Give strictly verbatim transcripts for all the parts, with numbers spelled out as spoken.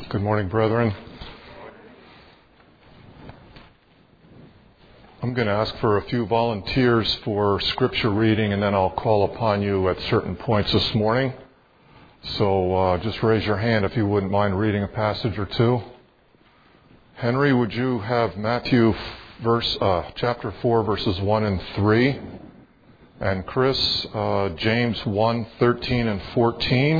Good morning, brethren. I'm going to ask for a few volunteers for scripture reading, and then I'll call upon you at certain points this morning. So uh, just raise your hand if you wouldn't mind reading a passage or two. Henry, would you have Matthew verse uh, chapter four, verses one and three? And Chris, uh, James one, thirteen and fourteen.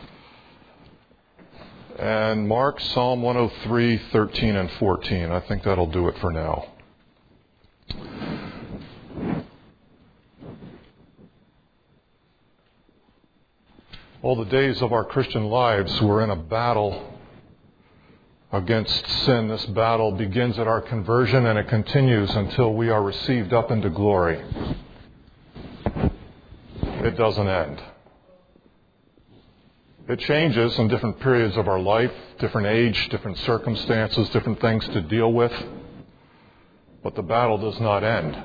And Mark, Psalm one oh three, thirteen and fourteen. I think that'll do it for now. All the days of our Christian lives, we're in a battle against sin. This battle begins at our conversion and it continues until we are received up into glory. It doesn't end. It changes in different periods of our life, different age, different circumstances, different things to deal with. But the battle does not end.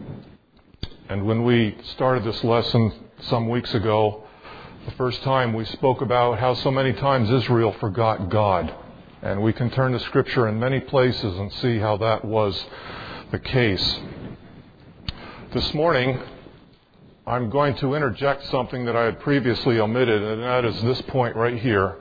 And when we started this lesson some weeks ago, the first time we spoke about how so many times Israel forgot God. And we can turn to Scripture in many places and see how that was the case. This morning, I'm going to interject something that I had previously omitted, and that is this point right here.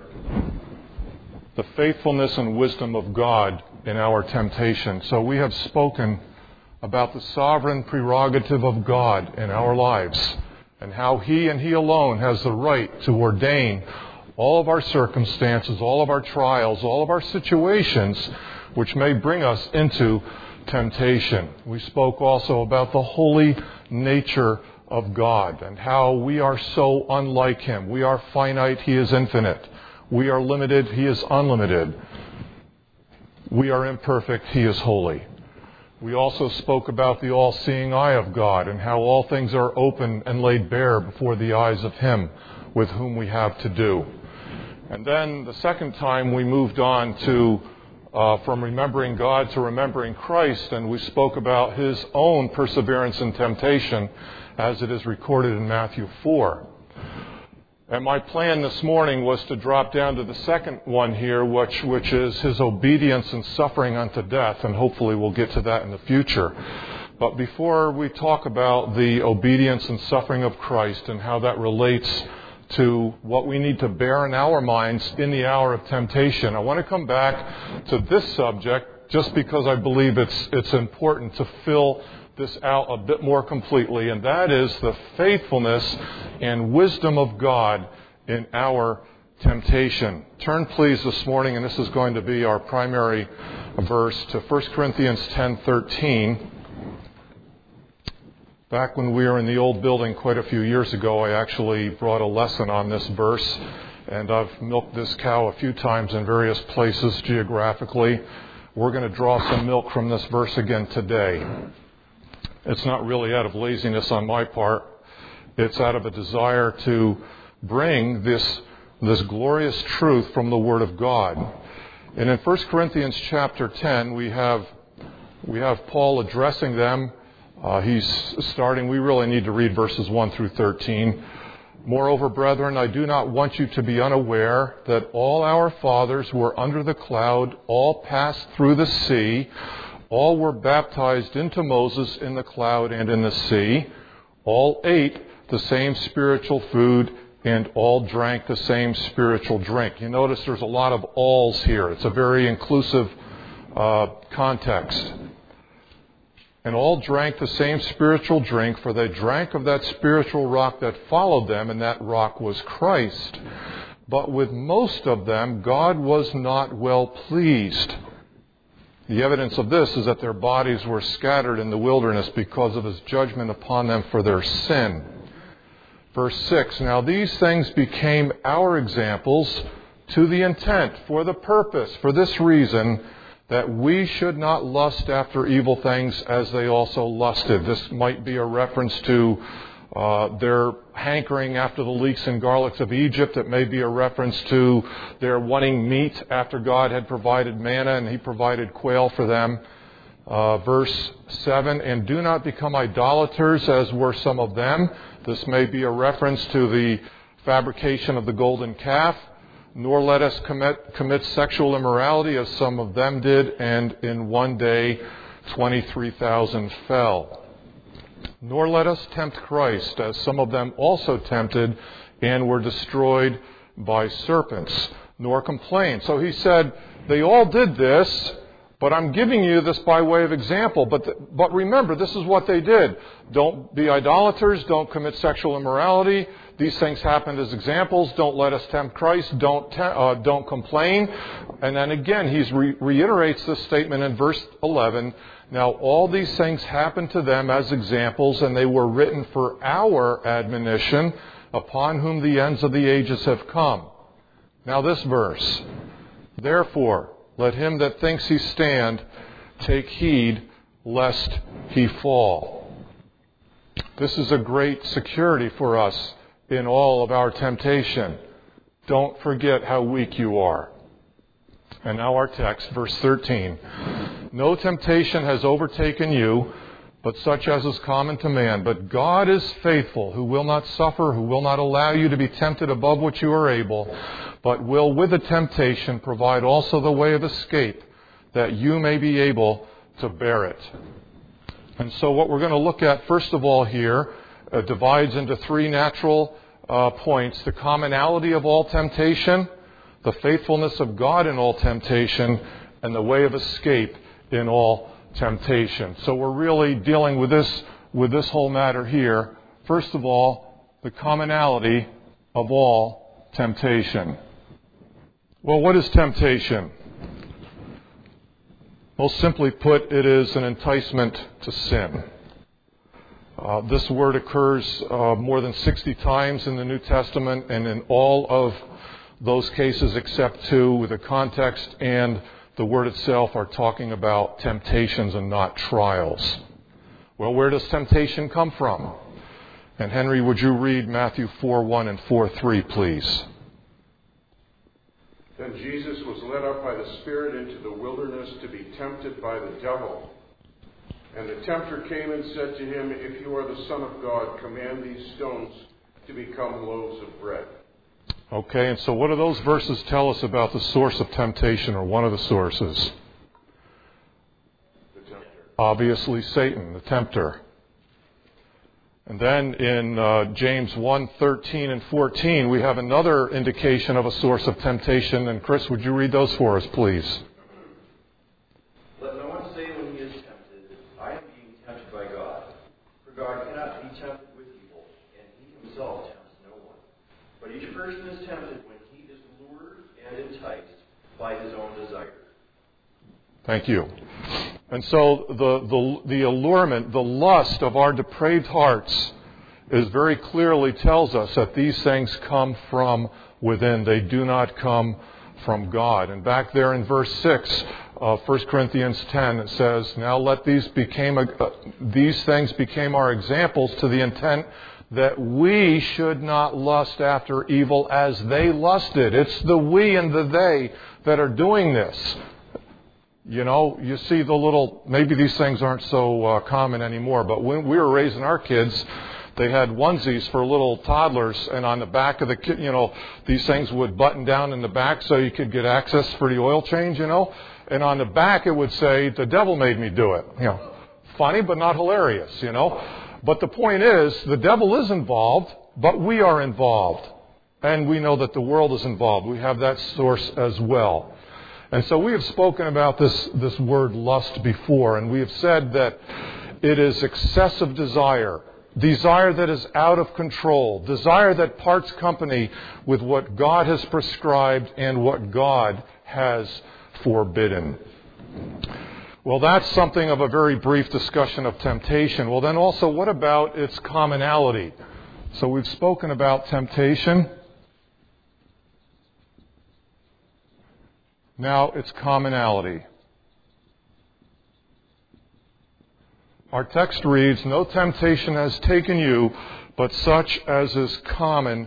The faithfulness and wisdom of God in our temptation. So we have spoken about the sovereign prerogative of God in our lives and how He and He alone has the right to ordain all of our circumstances, all of our trials, all of our situations which may bring us into temptation. We spoke also about the holy nature of God and how we are so unlike Him. We are finite, He is infinite. We are limited, He is unlimited. We are imperfect, He is holy. We also spoke about the all-seeing eye of God and how all things are open and laid bare before the eyes of Him with whom we have to do. And then the second time we moved on to uh, from remembering God to remembering Christ, and we spoke about His own perseverance in temptation as it is recorded in Matthew four. And my plan this morning was to drop down to the second one here, which, which is His obedience and suffering unto death, and hopefully we'll get to that in the future. But before we talk about the obedience and suffering of Christ and how that relates to what we need to bear in our minds in the hour of temptation, I want to come back to this subject just because I believe it's it's important to fill this out a bit more completely, and that is the faithfulness and wisdom of God in our temptation. Turn please this morning, and this is going to be our primary verse, to First Corinthians ten thirteen. Back when we were in the old building quite a few years ago, I actually brought a lesson on this verse, and I've milked this cow a few times in various places geographically. We're going to draw some milk from this verse again today. It's not really out of laziness on my part. It's out of a desire to bring this, this glorious truth from the Word of God. And in First Corinthians chapter ten, we have, we have Paul addressing them. Uh, he's starting, we really need to read verses one through thirteen. Moreover, brethren, I do not want you to be unaware that all our fathers were under the cloud, all passed through the sea, all were baptized into Moses in the cloud and in the sea. All ate the same spiritual food and all drank the same spiritual drink. You notice there's a lot of alls here. It's a very inclusive uh, context. And all drank the same spiritual drink, for they drank of that spiritual rock that followed them, and that rock was Christ. But with most of them God was not well pleased. The evidence of this is that their bodies were scattered in the wilderness because of His judgment upon them for their sin. Verse six, now these things became our examples to the intent, for the purpose, for this reason, that we should not lust after evil things as they also lusted. This might be a reference to Uh, their hankering after the leeks and garlics of Egypt. It may be a reference to their wanting meat after God had provided manna and He provided quail for them. Uh, verse seven, and do not become idolaters as were some of them. This may be a reference to the fabrication of the golden calf. Nor let us commit, commit sexual immorality as some of them did, and in one day twenty-three thousand fell. Nor let us tempt Christ, as some of them also tempted and were destroyed by serpents. Nor complain. So he said, they all did this, but I'm giving you this by way of example. But the, but remember, this is what they did. Don't be idolaters. Don't commit sexual immorality. These things happened as examples. Don't let us tempt Christ. Don't te- uh, don't complain. And then again, he re- reiterates this statement in verse eleven. Now all these things happened to them as examples, and they were written for our admonition, upon whom the ends of the ages have come. Now this verse. Therefore, let him that thinks he stand take heed lest he fall. This is a great security for us in all of our temptation. Don't forget how weak you are. And now our text, verse thirteen. No temptation has overtaken you, but such as is common to man. But God is faithful, who will not suffer, who will not allow you to be tempted above what you are able, but will with the temptation provide also the way of escape, that you may be able to bear it. And so what we're going to look at, first of all here, uh, divides into three natural uh, points. The commonality of all temptation, the faithfulness of God in all temptation, and the way of escape in all temptation. So we're really dealing with this, with this whole matter here. First of all, the commonality of all temptation. Well, what is temptation? Most simply put, it is an enticement to sin. Uh, this word occurs uh, more than sixty times in the New Testament, and in all of those cases except two, the context and the word itself are talking about temptations and not trials. Well, where does temptation come from? And Henry, would you read Matthew four one and four three, please? Then Jesus was led up by the Spirit into the wilderness to be tempted by the devil. And the tempter came and said to him, If you are the Son of God, command these stones to become loaves of bread. Okay, and so what do those verses tell us about the source of temptation, or one of the sources? The tempter. Obviously Satan, the tempter. And then in uh, James one thirteen and fourteen, we have another indication of a source of temptation. And Chris, would you read those for us, please? Let no one say when he is tempted, I am being tempted by God. For God cannot be tempted with evil, and he himself tempts no one. But each person is tempted when he is lured and enticed by his own desire. Thank you. And so the, the, the allurement, the lust of our depraved hearts is very clearly tells us that these things come from within. They do not come from God. And back there in verse six of First Corinthians ten, it says, Now let these became a, uh, these things became our examples to the intent that we should not lust after evil as they lusted. It's the we and the they that are doing this. You know, you see the little, maybe these things aren't so uh, common anymore, but when we were raising our kids, they had onesies for little toddlers, and on the back of the kid, you know, these things would button down in the back so you could get access for the oil change, you know. And on the back it would say, the devil made me do it. You know, funny but not hilarious, you know. But the point is, the devil is involved, but we are involved. And we know that the world is involved. We have that source as well. And so we have spoken about this, this word lust before, and we have said that it is excessive desire, desire that is out of control, desire that parts company with what God has prescribed and what God has forbidden. Well, that's something of a very brief discussion of temptation. Well, then also, what about its commonality? So we've spoken about temptation. Now, its commonality. Our text reads, No temptation has taken you, but such as is common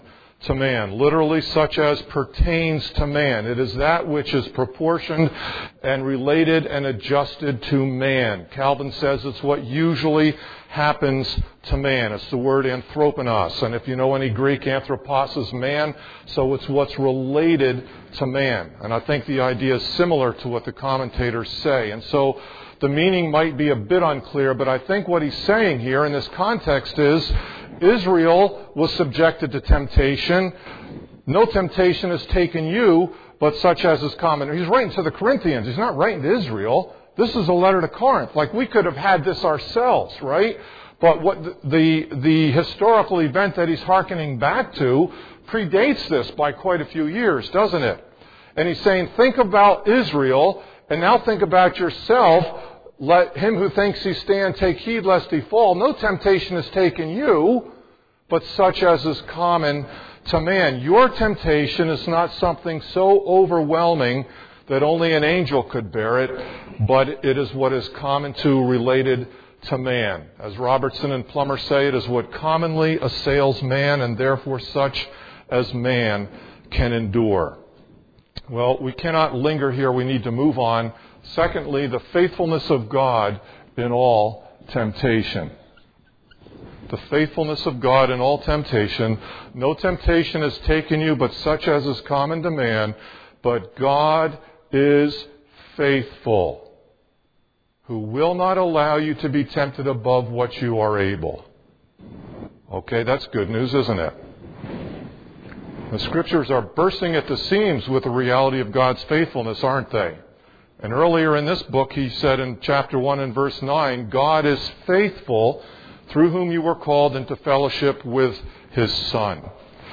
to man, literally such as pertains to man. It is that which is proportioned and related and adjusted to man. Calvin says it's what usually happens to man. It's the word anthroponos. And if you know any Greek, anthropos is man, so it's what's related to man. And I think the idea is similar to what the commentators say. And so the meaning might be a bit unclear, but I think what he's saying here in this context is Israel was subjected to temptation. No temptation has taken you, but such as is common. He's writing to the Corinthians. He's not writing to Israel. This is a letter to Corinth. Like, we could have had this ourselves, right? But what the, the, the historical event that he's hearkening back to predates this by quite a few years, doesn't it? And he's saying, think about Israel, and now think about yourself. Let him who thinks he stand take heed lest he fall. No temptation has taken you, but such as is common to man. Your temptation is not something so overwhelming that only an angel could bear it, but it is what is common to, related to man. As Robertson and Plummer say, it is what commonly assails man, and therefore such as man can endure. Well, we cannot linger here. We need to move on. Secondly, the faithfulness of God in all temptation. The faithfulness of God in all temptation. No temptation has taken you, but such as is common to man. But God is faithful, who will not allow you to be tempted above what you are able. Okay, that's good news, isn't it? The Scriptures are bursting at the seams with the reality of God's faithfulness, aren't they? And earlier in this book, he said in chapter one and verse nine, God is faithful, through whom you were called into fellowship with His Son.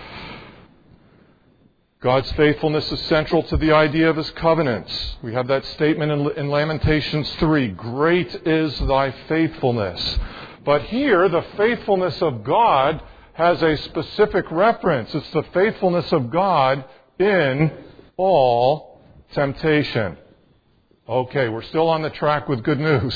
God's faithfulness is central to the idea of His covenants. We have that statement in, in Lamentations three, great is thy faithfulness. But here, the faithfulness of God has a specific reference. It's the faithfulness of God in all temptation. Okay, we're still on the track with good news.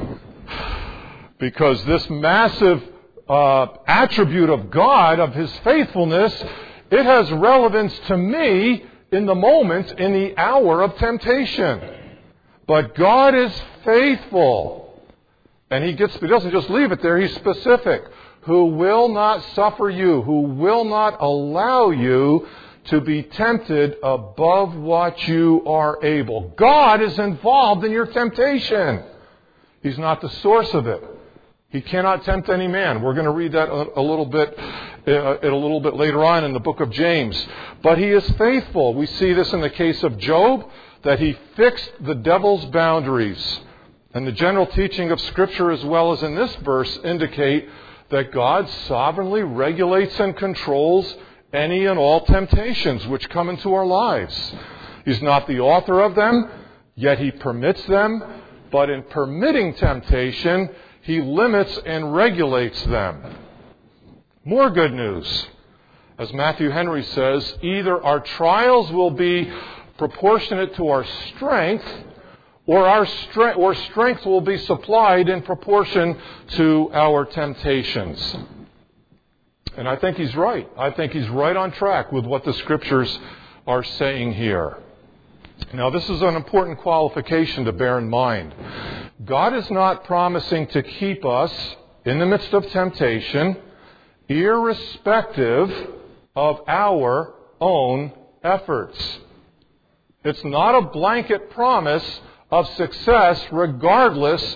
Because this massive uh, attribute of God, of His faithfulness, it has relevance to me in the moment, in the hour of temptation. But God is faithful. And He gets, He doesn't just leave it there, He's specific. Who will not suffer you, who will not allow you to be tempted above what you are able. God is involved in your temptation. He's not the source of it. He cannot tempt any man. We're going to read that a little bit, uh, a little bit later on in the book of James. But He is faithful. We see this in the case of Job, that he fixed the devil's boundaries. And the general teaching of Scripture, as well as in this verse, indicate that God sovereignly regulates and controls any and all temptations which come into our lives. He's not the author of them, yet He permits them. But in permitting temptation, He limits and regulates them. More good news. As Matthew Henry says, either our trials will be proportionate to our strength, or our strength, or strength will be supplied in proportion to our temptations. And I think he's right. I think he's right on track with what the Scriptures are saying here. Now, this is an important qualification to bear in mind. God is not promising to keep us in the midst of temptation, irrespective of our own efforts. It's not a blanket promise of success regardless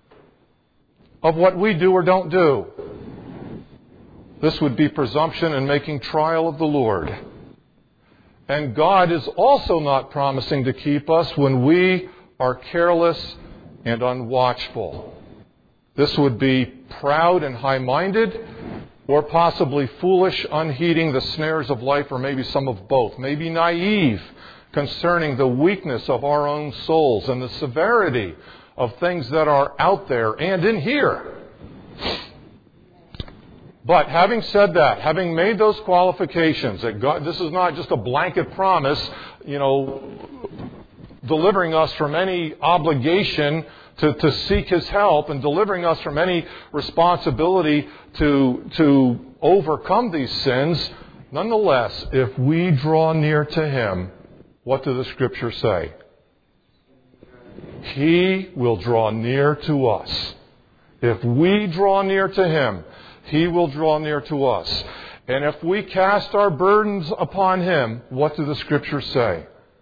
of what we do or don't do. This would be presumption and making trial of the Lord. And God is also not promising to keep us when we are careless and unwatchful. This would be proud and high-minded, or possibly foolish, unheeding the snares of life, or maybe some of both. Maybe naive concerning the weakness of our own souls and the severity of things that are out there and in here. But having said that, having made those qualifications, that God, this is not just a blanket promise, you know, delivering us from any obligation to, to seek His help and delivering us from any responsibility to, to overcome these sins. Nonetheless, if we draw near to Him, what do the Scriptures say? He will draw near to us. If we draw near to Him, He will draw near to us. And if we cast our burdens upon Him, what do the Scriptures say?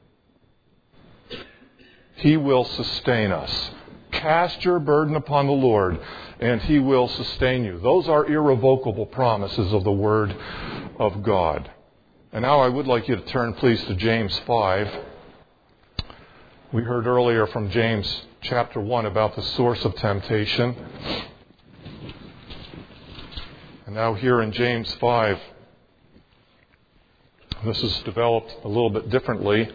He will sustain us. Cast your burden upon the Lord, and He will sustain you. Those are irrevocable promises of the Word of God. And now I would like you to turn, please, to James five. We heard earlier from James chapter one about the source of temptation. And now here in James five, this is developed a little bit differently.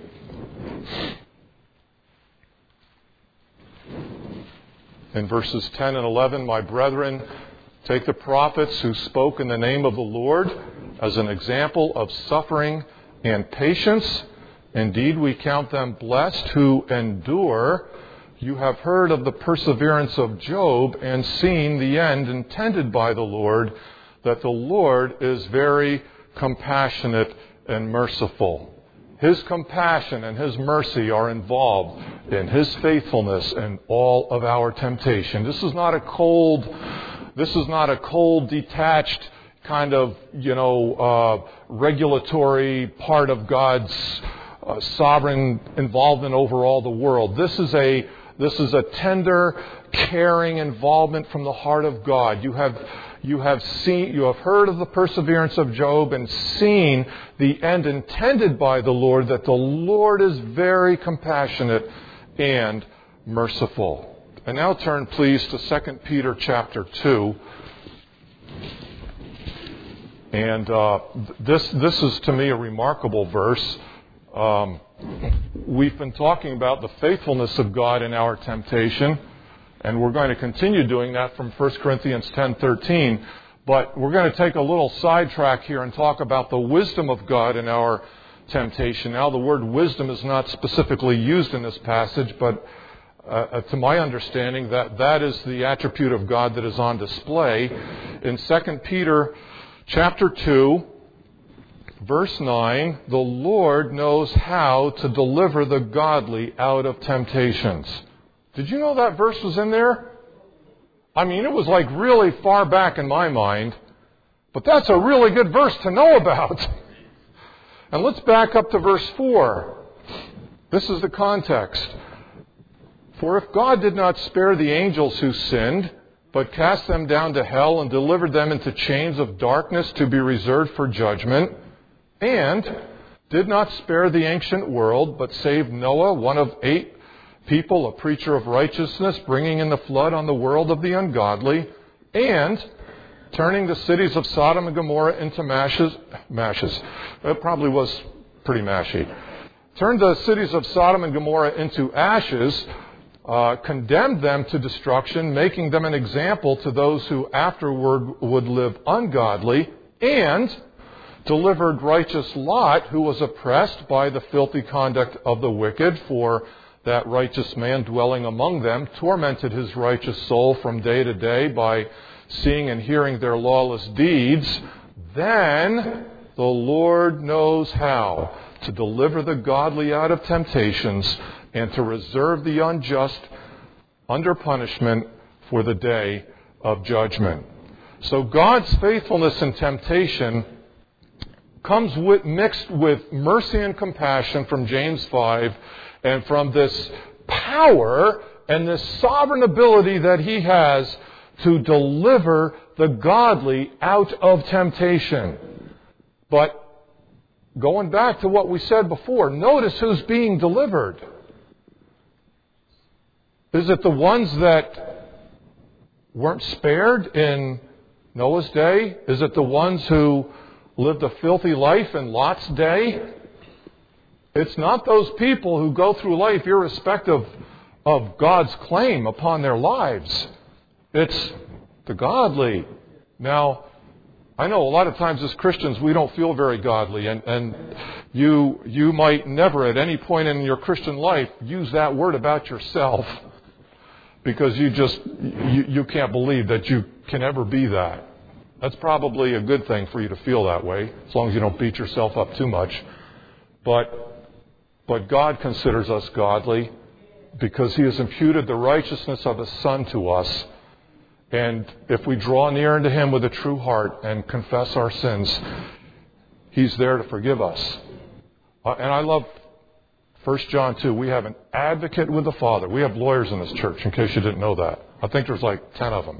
In verses ten and eleven, my brethren, take the prophets who spoke in the name of the Lord as an example of suffering and patience. Indeed, we count them blessed who endure. You have heard of the perseverance of Job and seen the end intended by the Lord, that the Lord is very compassionate and merciful. His compassion and His mercy are involved in His faithfulness in all of our temptation. This is not a cold, this is not a cold, detached kind of, you know, uh, regulatory part of God's uh, sovereign involvement over all the world. This is a this is a tender, caring involvement from the heart of God. You have You have seen, you have heard of the perseverance of Job and seen the end intended by the Lord, that the Lord is very compassionate and merciful. And now turn, please, to Second Peter chapter two. And uh, this this is to me a remarkable verse. Um, we've been talking about the faithfulness of God in our temptation. And we're going to continue doing that from First Corinthians ten thirteen. But we're going to take a little sidetrack here and talk about the wisdom of God in our temptation. Now, the word wisdom is not specifically used in this passage, but uh, to my understanding, that that is the attribute of God that is on display. In Second Peter chapter two, verse nine, the Lord knows how to deliver the godly out of temptations. Did you know that verse was in there? I mean, it was like really far back in my mind. But that's a really good verse to know about. And let's back up to verse four. This is the context. For if God did not spare the angels who sinned, but cast them down to hell and delivered them into chains of darkness to be reserved for judgment, and did not spare the ancient world, but saved Noah, one of eight people, a preacher of righteousness, bringing in the flood on the world of the ungodly, and turning the cities of Sodom and Gomorrah into mashes, mashes. It probably was pretty mashy. Turned the cities of Sodom and Gomorrah into ashes, uh, condemned them to destruction, making them an example to those who afterward would live ungodly, and delivered righteous Lot, who was oppressed by the filthy conduct of the wicked, for that righteous man dwelling among them tormented his righteous soul from day to day by seeing and hearing their lawless deeds. Then the Lord knows how to deliver the godly out of temptations and to reserve the unjust under punishment for the day of judgment. So God's faithfulness in temptation comes with, mixed with mercy and compassion from James five, and from this power and this sovereign ability that He has to deliver the godly out of temptation. But going back to what we said before, notice who's being delivered. Is it the ones that weren't spared in Noah's day? Is it the ones who lived a filthy life in Lot's day? It's not those people who go through life irrespective of God's claim upon their lives. It's the godly. Now, I know a lot of times as Christians we don't feel very godly, and, and you you might never at any point in your Christian life use that word about yourself, because you just you, you can't believe that you can ever be that. That's probably a good thing for you to feel that way, as long as you don't beat yourself up too much. But, but God considers us godly because He has imputed the righteousness of His Son to us. And if we draw near unto Him with a true heart and confess our sins, He's there to forgive us. Uh, and I love First John two. We have an advocate with the Father. We have lawyers in this church, in case you didn't know that. I think there's like ten of them.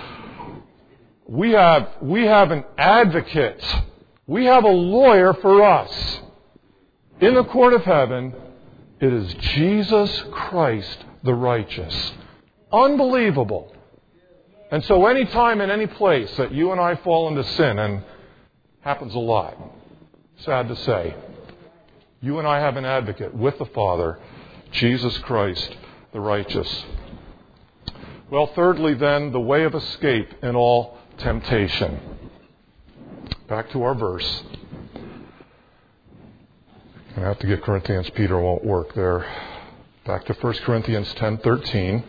We have, we have an advocate. We have a lawyer for us. In the court of heaven, it is Jesus Christ the righteous. Unbelievable. And so any time and any place that you and I fall into sin, and happens a lot, sad to say, you and I have an advocate with the Father, Jesus Christ the righteous. Well, thirdly then, the way of escape in all temptation. Back to our verse. I have to get Corinthians. Peter won't work there. Back to First Corinthians ten thirteen.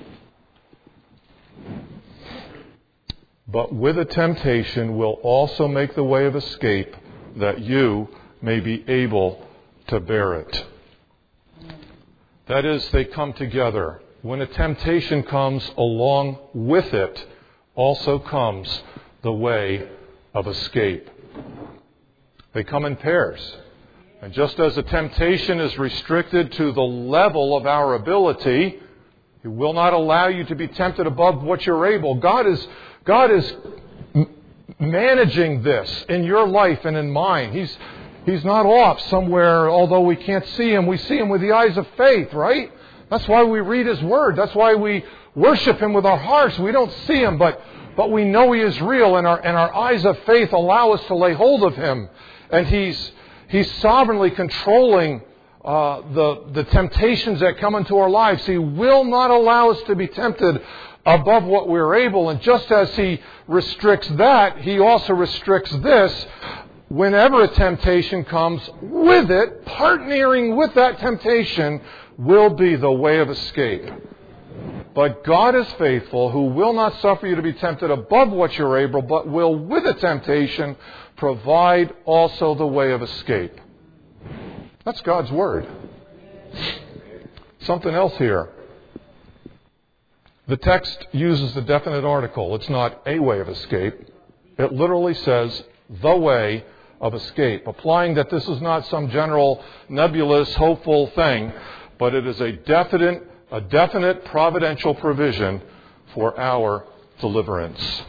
But with a temptation will also make the way of escape, that you may be able to bear it. That is, they come together. When a temptation comes, along with it also comes the way of escape. They come in pairs. And just as a temptation is restricted to the level of our ability, He will not allow you to be tempted above what you're able. God is, God is m- managing this in your life and in mine. He's, He's not off somewhere, although we can't see Him. We see Him with the eyes of faith, right? That's why we read His Word. That's why we worship Him with our hearts. We don't see Him, but, but we know He is real, and our, and our eyes of faith allow us to lay hold of Him. And He's, He's sovereignly controlling uh, the, the temptations that come into our lives. He will not allow us to be tempted above what we're able. And just as He restricts that, He also restricts this. Whenever a temptation comes, with it, partnering with that temptation, will be the way of escape. But God is faithful, who will not suffer you to be tempted above what you're able, but will, with a temptation, provide also the way of escape. That's God's Word. Something else here. The text uses the definite article. It's not a way of escape. It literally says, the way of escape, applying that this is not some general nebulous, hopeful thing, but it is a definite, a definite providential provision for our deliverance.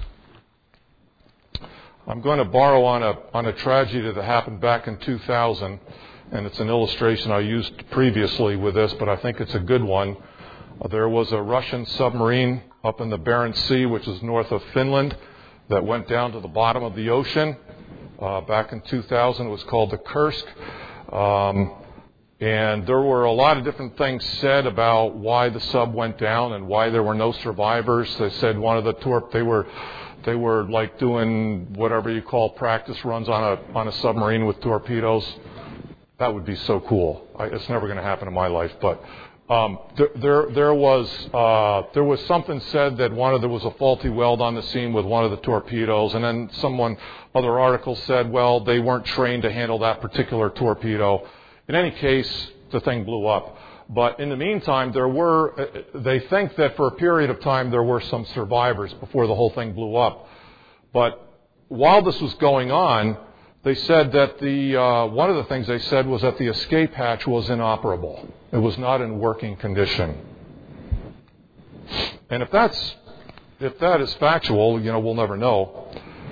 I'm going to borrow on a on a tragedy that happened back in two thousand, and it's an illustration I used previously with this, but I think it's a good one. There was a Russian submarine up in the Barents Sea, which is north of Finland, that went down to the bottom of the ocean. Uh, back in two thousand, it was called the Kursk. Um, and there were a lot of different things said about why the sub went down and why there were no survivors. They said one of the tor- they were they were like doing whatever you call practice runs on a on a submarine with torpedoes. That would be so cool. I, it's never going to happen in my life, but. Um, there, there, there was uh, there was something said that one of there was a faulty weld on the scene with one of the torpedoes, and then someone, other articles said, well, they weren't trained to handle that particular torpedo. In any case, the thing blew up. But in the meantime, there were they think that for a period of time there were some survivors before the whole thing blew up. But while this was going on, they said that the uh, one of the things they said was that the escape hatch was inoperable. It was not in working condition. And if that's if that is factual, you know, we'll never know.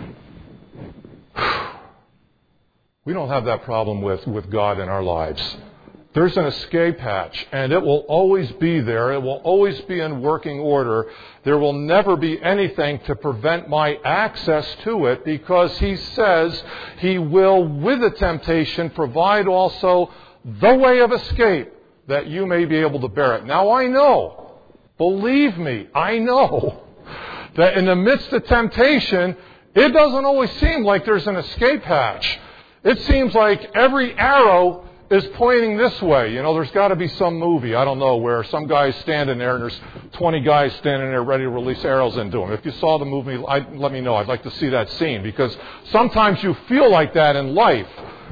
We don't have that problem with, with God in our lives. There's an escape hatch, and it will always be there. It will always be in working order. There will never be anything to prevent my access to it, because He says He will, with the temptation, provide also the way of escape, that you may be able to bear it. Now I know, believe me, I know that in the midst of temptation, it doesn't always seem like there's an escape hatch. It seems like every arrow is pointing this way. You know, there's got to be some movie, I don't know, where some guy's standing there and there's twenty guys standing there ready to release arrows into him. If you saw the movie, I, let me know. I'd like to see that scene, because sometimes you feel like that in life.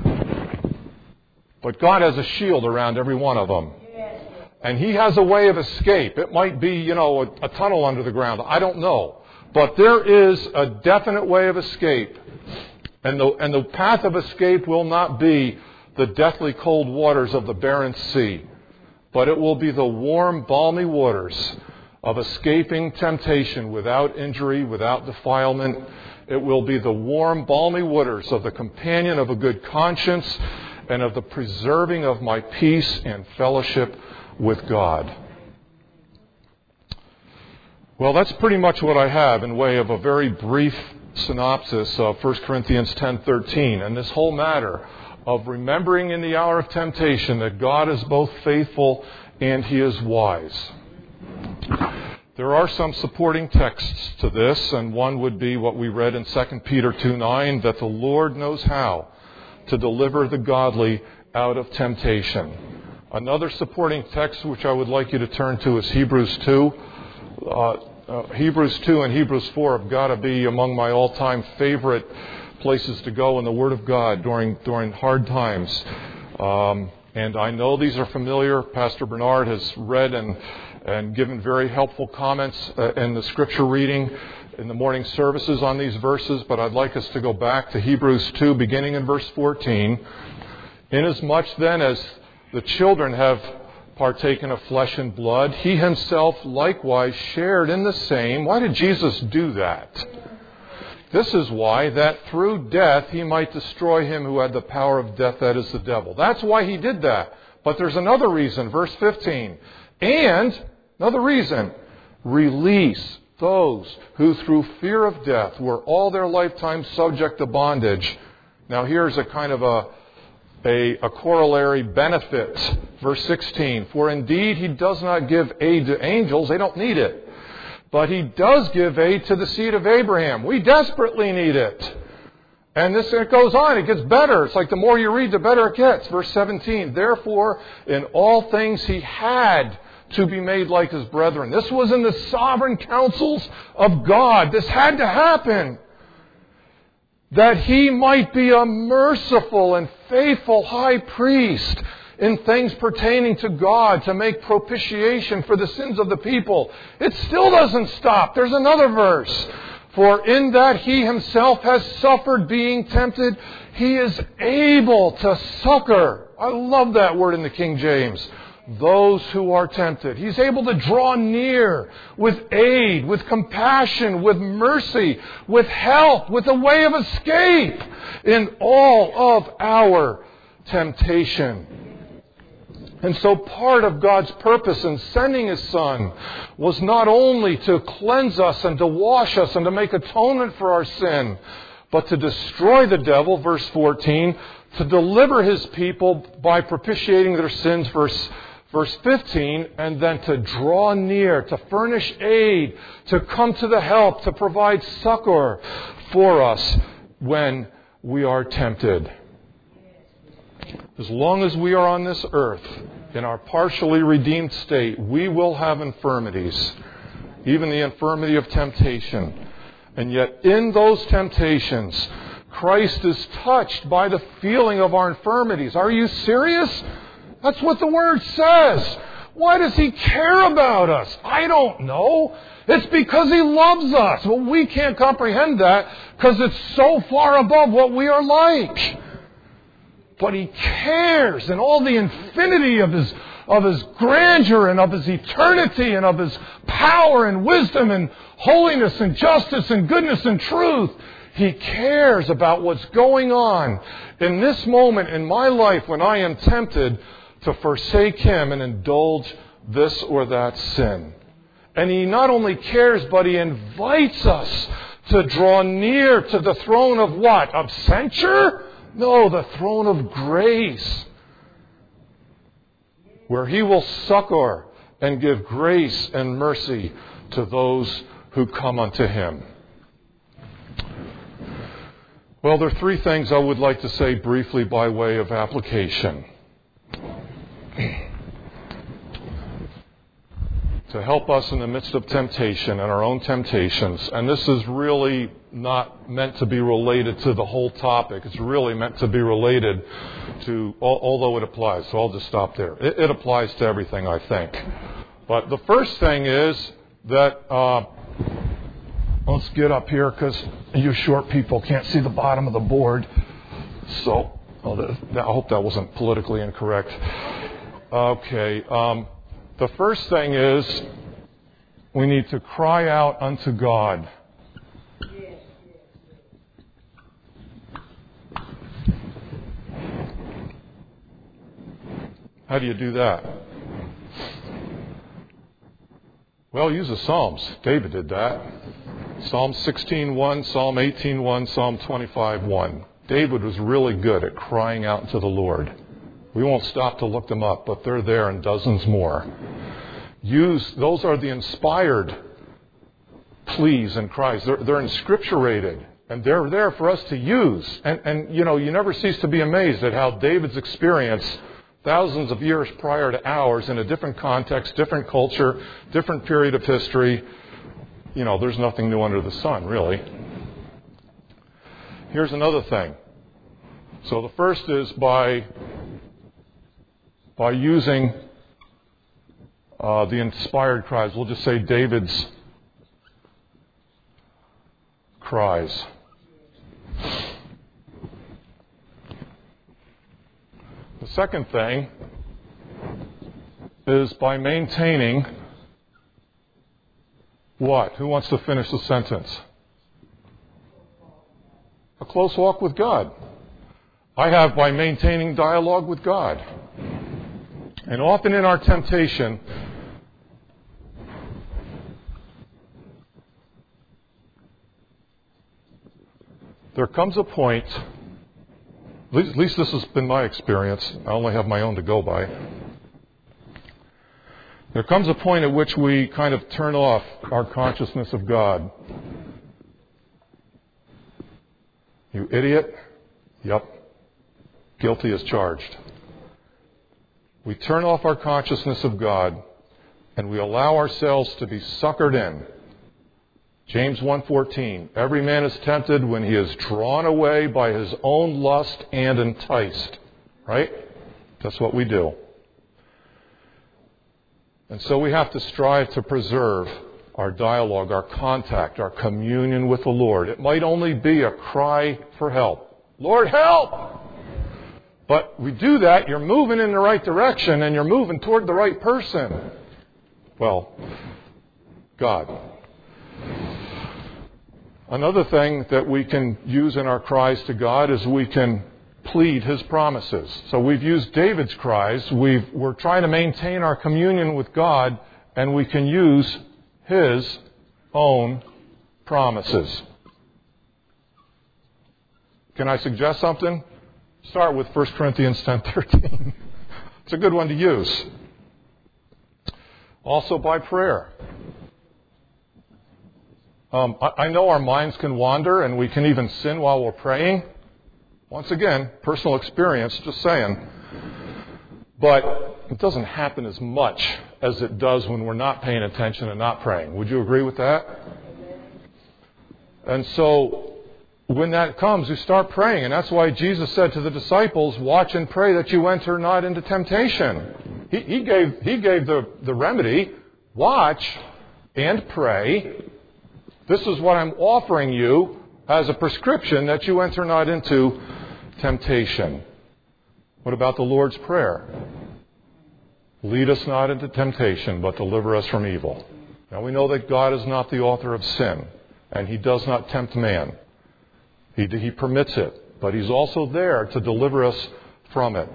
But God has a shield around every one of them. And He has a way of escape. It might be, you know, a, a tunnel under the ground. I don't know. But there is a definite way of escape. And the, and the path of escape will not be the deathly cold waters of the barren sea, but it will be the warm, balmy waters of escaping temptation without injury, without defilement. It will be the warm, balmy waters of the companion of a good conscience and of the preserving of my peace and fellowship with God. Well, that's pretty much what I have in way of a very brief synopsis of First Corinthians ten thirteen, and this whole matter of remembering in the hour of temptation that God is both faithful and He is wise. There are some supporting texts to this, and one would be what we read in Second Peter two nine, that the Lord knows how to deliver the godly out of temptation. Another supporting text which I would like you to turn to is Hebrews two. Uh, uh, Hebrews two and Hebrews four have got to be among my all-time favorite places to go in the Word of God during during hard times. Um, and I know these are familiar. Pastor Bernard has read and and given very helpful comments uh, in the Scripture reading in the morning services on these verses, but I'd like us to go back to Hebrews two, beginning in verse fourteen. Inasmuch then as the children have partaken of flesh and blood, He Himself likewise shared in the same. Why did Jesus do that? This is why, that through death He might destroy him who had the power of death, that is the devil. That's why He did that. But there's another reason, verse fifteen. And, another reason, release those who through fear of death were all their lifetime subject to bondage. Now here's a kind of a, a, a corollary benefit. Verse sixteen. For indeed He does not give aid to angels, they don't need it. But He does give aid to the seed of Abraham. We desperately need it. And this, it goes on. It gets better. It's like the more you read, the better it gets. Verse seventeen. Therefore, in all things He had to be made like His brethren. This was in the sovereign counsels of God. This had to happen. That He might be a merciful and faithful high priest in things pertaining to God, to make propitiation for the sins of the people. It still doesn't stop. There's another verse. For in that He Himself has suffered being tempted, He is able to succor. I love that word in the King James. Those who are tempted. He's able to draw near with aid, with compassion, with mercy, with help, with a way of escape in all of our temptation. And so part of God's purpose in sending His Son was not only to cleanse us and to wash us and to make atonement for our sin, but to destroy the devil, verse fourteen, to deliver His people by propitiating their sins, verse, verse fifteen, and then to draw near, to furnish aid, to come to the help, to provide succor for us when we are tempted. As long as we are on this earth, in our partially redeemed state, we will have infirmities, even the infirmity of temptation. And yet in those temptations, Christ is touched by the feeling of our infirmities. Are you serious? That's what the Word says. Why does He care about us? I don't know. It's because He loves us. Well, we can't comprehend that because it's so far above what we are like. But He cares, and all the infinity of His of His grandeur and of His eternity and of His power and wisdom and holiness and justice and goodness and truth. He cares about what's going on in this moment in my life when I am tempted to forsake Him and indulge this or that sin. And He not only cares, but He invites us to draw near to the throne of what? Of censure? No, the throne of grace, where He will succor and give grace and mercy to those who come unto Him. Well, there are three things I would like to say briefly by way of application. to help us in the midst of temptation and our own temptations. And this is really not meant to be related to the whole topic. It's really meant to be related to, although it applies. So I'll just stop there. It, it applies to everything, I think. But the first thing is that, uh, let's get up here because you short people can't see the bottom of the board. So, oh, that, I hope that wasn't politically incorrect. Okay. Um, The first thing is we need to cry out unto God. How do you do that? Well, use the Psalms. David did that. Psalm sixteen one, Psalm eighteen one, Psalm twenty-five one. David was really good at crying out to the Lord. We won't stop to look them up, but they're there and dozens more. Use, those are the inspired pleas and cries. They're, they're inscripturated, and they're there for us to use. And, and, you know, you never cease to be amazed at how David's experience, thousands of years prior to ours, in a different context, different culture, different period of history, you know, there's nothing new under the sun, really. Here's another thing. So the first is by... by using uh, the inspired cries. We'll just say David's cries. The second thing is by maintaining what? Who wants to finish the sentence? A close walk with God. I have by maintaining dialogue with God. And often in our temptation, there comes a point, at least, at least this has been my experience, I only have my own to go by. There comes a point at which we kind of turn off our consciousness of God. You idiot? Yep. Guilty as charged. We turn off our consciousness of God and we allow ourselves to be suckered in. James one fourteen, every man is tempted when he is drawn away by his own lust and enticed. Right? That's what we do. And so we have to strive to preserve our dialogue, our contact, our communion with the Lord. It might only be a cry for help. Lord, help! But we do that, you're moving in the right direction and you're moving toward the right person. Well, God. Another thing that we can use in our cries to God is we can plead His promises. So we've used David's cries. We've, we're trying to maintain our communion with God, and we can use His own promises. Can I suggest something? Start with First Corinthians ten thirteen. It's a good one to use. Also by prayer. Um, I, I know our minds can wander and we can even sin while we're praying. Once again, personal experience, just saying. But it doesn't happen as much as it does when we're not paying attention and not praying. Would you agree with that? And so when that comes, you start praying. And that's why Jesus said to the disciples, watch and pray that you enter not into temptation. He, he gave, he gave the, the remedy. Watch and pray. This is what I'm offering you as a prescription that you enter not into temptation. What about the Lord's Prayer? Lead us not into temptation, but deliver us from evil. Now we know that God is not the author of sin, and He does not tempt man. He, he permits it, but He's also there to deliver us from it.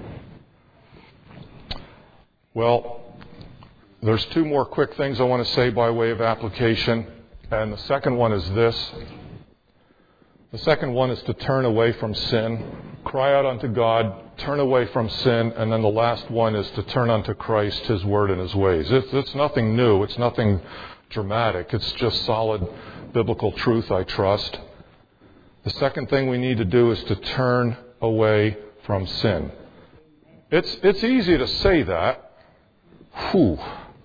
Well, there's two more quick things I want to say by way of application, and the second one is this. The second one is to turn away from sin, cry out unto God, turn away from sin, and then the last one is to turn unto Christ, His Word, and His ways. It's, it's nothing new. It's nothing dramatic. It's just solid biblical truth, I trust. The second thing we need to do is to turn away from sin. It's, it's easy to say that. Whew.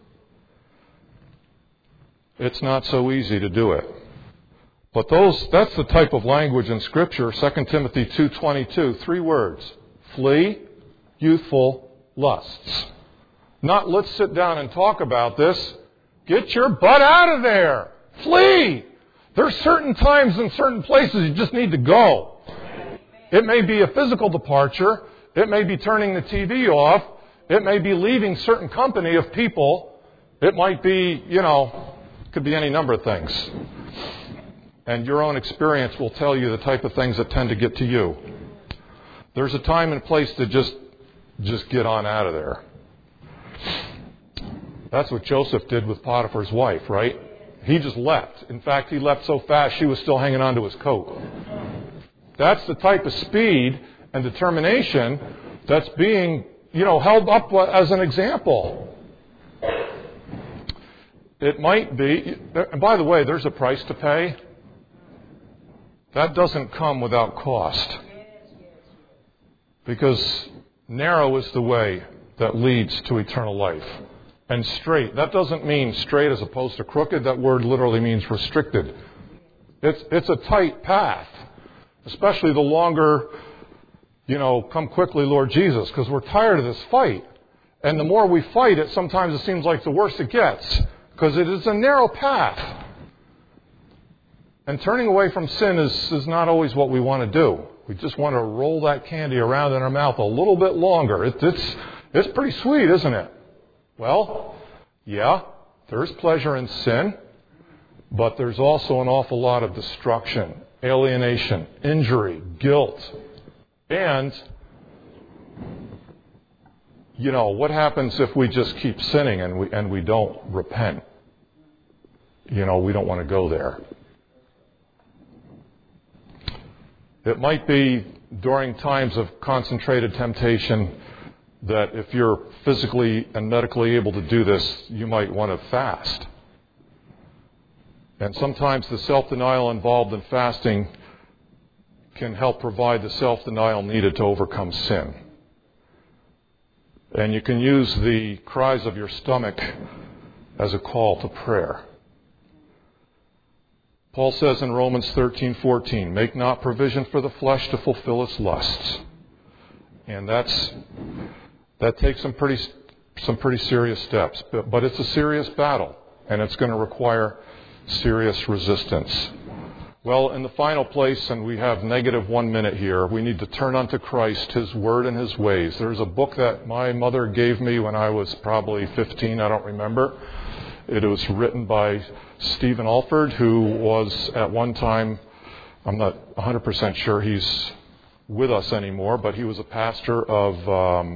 It's not so easy to do it. But those, that's the type of language in Scripture, Second Timothy two twenty-two, three words. Flee youthful lusts. Not let's sit down and talk about this. Get your butt out of there. Flee. There's certain times and certain places you just need to go. It may be a physical departure. It may be turning the T V off. It may be leaving certain company of people. It might be, you know, could be any number of things. And your own experience will tell you the type of things that tend to get to you. There's a time and place to just, just get on out of there. That's what Joseph did with Potiphar's wife, right? He just left. In fact, he left so fast she was still hanging on to his coat. That's the type of speed and determination that's being, you know, held up as an example. It might be, and by the way, there's a price to pay. That doesn't come without cost. Because narrow is the way that leads to eternal life. And straight, that doesn't mean straight as opposed to crooked. That word literally means restricted. It's, it's a tight path. Especially the longer, you know, come quickly, Lord Jesus, because we're tired of this fight. And the more we fight it, sometimes it seems like the worse it gets. Because it is a narrow path. And turning away from sin is, is not always what we want to do. We just want to roll that candy around in our mouth a little bit longer. It, it's, it's pretty sweet, isn't it? Well, yeah, there's pleasure in sin, but there's also an awful lot of destruction, alienation, injury, guilt. And, you know, what happens if we just keep sinning and we, and we don't repent? You know, we don't want to go there. It might be during times of concentrated temptation that if you're physically and medically able to do this, you might want to fast. And sometimes the self-denial involved in fasting can help provide the self-denial needed to overcome sin. And you can use the cries of your stomach as a call to prayer. Paul says in Romans thirteen fourteen, make not provision for the flesh to fulfill its lusts. And that's that takes some pretty some pretty serious steps. But, but it's a serious battle, and it's going to require serious resistance. Well, in the final place, and we have negative one minute here, we need to turn unto Christ, His Word and His ways. There's a book that my mother gave me when I was probably fifteen, I don't remember. It was written by Stephen Alford, who was at one time, I'm not one hundred percent sure he's with us anymore, but he was a pastor of um,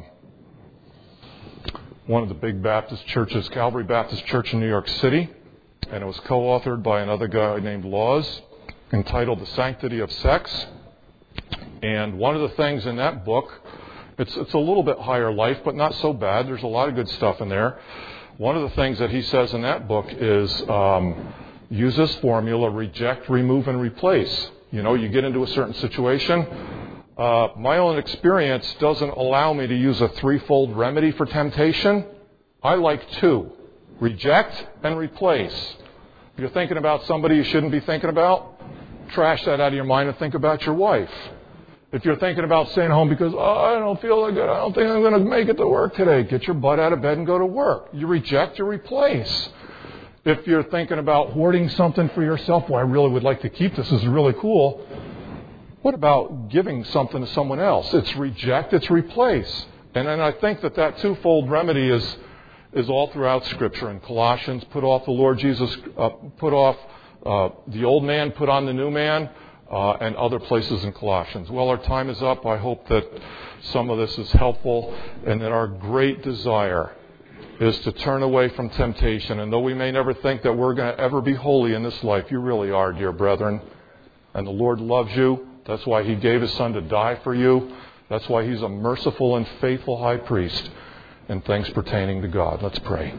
one of the big Baptist churches, Calvary Baptist Church in New York City, and it was co-authored by another guy named Laws, entitled The Sanctity of Sex. And one of the things in that book, it's, it's a little bit higher life, but not so bad. There's a lot of good stuff in there. One of the things that he says in that book is um, use this formula, reject, remove, and replace. You know, you get into a certain situation. Uh, my own experience doesn't allow me to use a threefold remedy for temptation. I like two. Reject and replace. If you're thinking about somebody you shouldn't be thinking about, trash that out of your mind and think about your wife. If you're thinking about staying home because, oh, I don't feel like it, I don't think I'm going to make it to work today, get your butt out of bed and go to work. You reject, you replace. If you're thinking about hoarding something for yourself, well, I really would like to keep this, this is really cool. What about giving something to someone else? It's reject, it's replace. And then I think that that twofold remedy is is all throughout Scripture. In Colossians, put off the Lord Jesus, uh, put off uh, the old man, put on the new man, uh, and other places in Colossians. Well, our time is up. I hope that some of this is helpful and that our great desire is to turn away from temptation. And though we may never think that we're going to ever be holy in this life, you really are, dear brethren. And the Lord loves you. That's why He gave His Son to die for you. That's why He's a merciful and faithful high priest in things pertaining to God. Let's pray.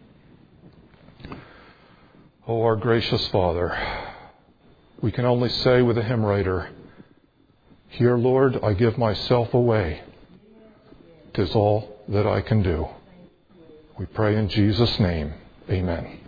Oh, our gracious Father, we can only say with the hymn writer, here, Lord, I give myself away. 'Tis all that I can do. We pray in Jesus' name. Amen.